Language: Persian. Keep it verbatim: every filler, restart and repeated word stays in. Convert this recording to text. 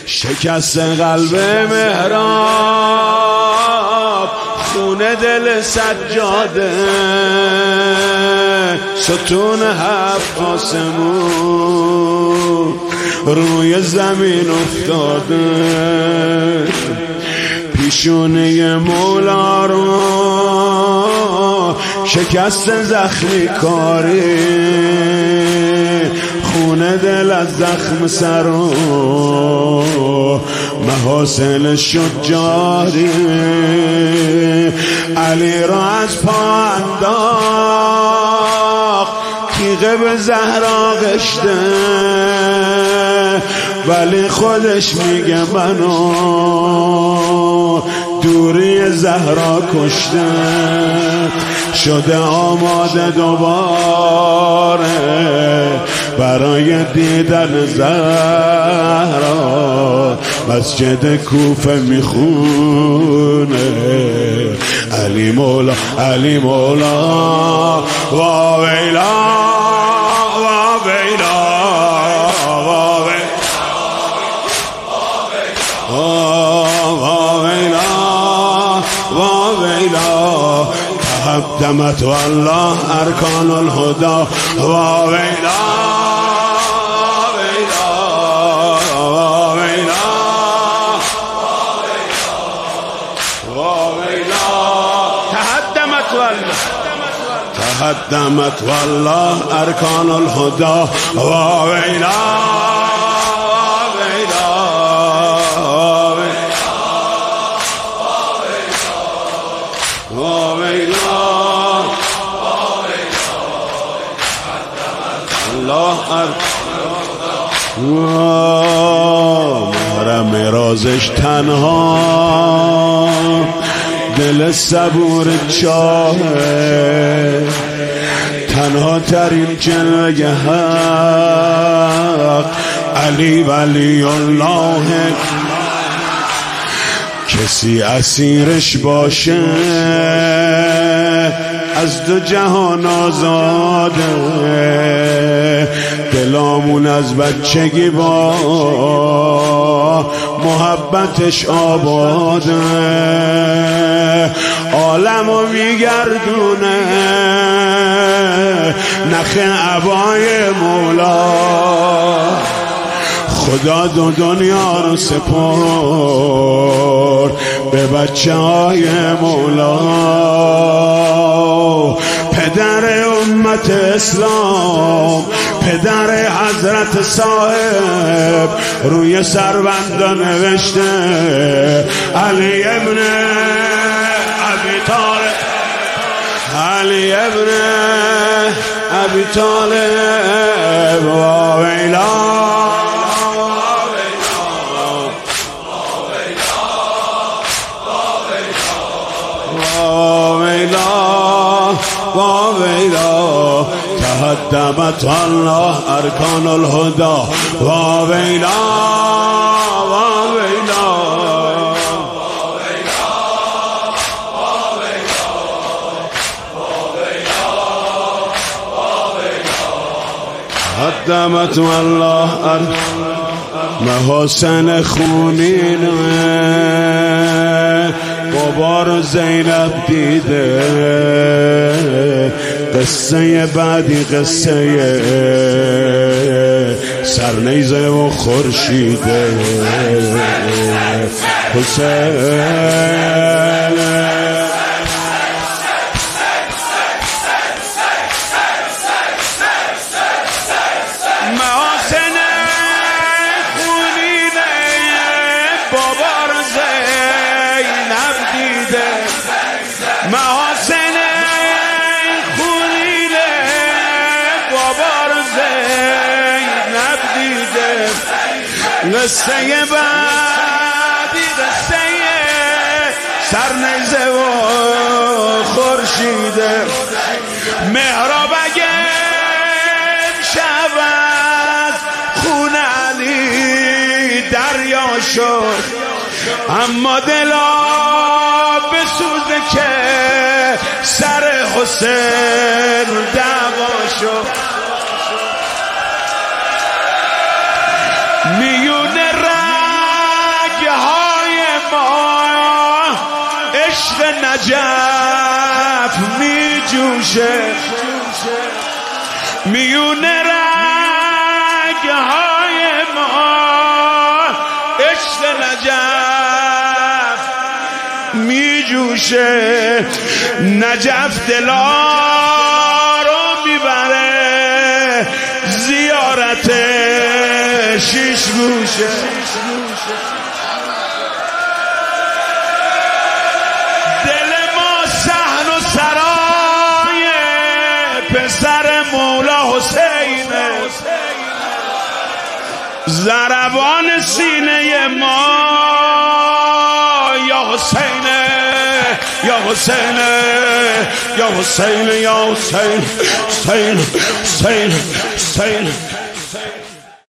شکست قلب مهراب خونه دل سجاده ستون هفت آسمون روی زمین افتاده پیشونه مولا رو شکست زخمی کاری خونه دل از زخم سر و محاسن شد جاری علی را از پا انداخت تیغه به زهرا غشته ولی خودش میگه منو دوری زهرا کشته شده آماده دوباره برای دیدن زهرا مسجد کوفه میخونه علی مولا علی مولا وا ویلا وا ویلا وا ویلا وا ویلا تهدمت والله ارکان الهدى وا ویلا تهدمت والله ارکان الهدى وا ویلا وا ویلا الله محرم رازش تنها دل صبور چاهه تنها ترین جلوه حق علی ولی الله کسی اسیرش باشه از دو جهان آزاده دلامون از بچگی با محبتش آباده عالمو میگردونه نخ عبای مولا خدا دو دنیا رو سپرد به بچه های مولا پدر امت اسلام پدر حضرت صاحب روی سربندا نوشته علی ابن ابی طالب علی ابن ابی طالب وا ویلا وا ویلا تهدمت الله ارکان الهدى وا ویلا وا ویلا تهدمت الله محاسن خونین بابا زینب دیده قصه بعدی قصه سرنیزه و خورشیده حسین محاسن خونینه بابار زینب دیده قصه بعدی قصه سرنیزه و خورشیده محراب اگه شب از خون علی دریا شد اما دلا بسوزه که سر حسین دعوا شد میون رنگ نجف می جوشه میون رگهای ما عشق نجف می جوشه نجف دلا رو میبره زیارت شیش گوشه دل ما صحن و سرای پسر مولا حسینه ضربان سینه ما یا حسینه یا حسینه یا حسینه یا حسین حسین حسین حسین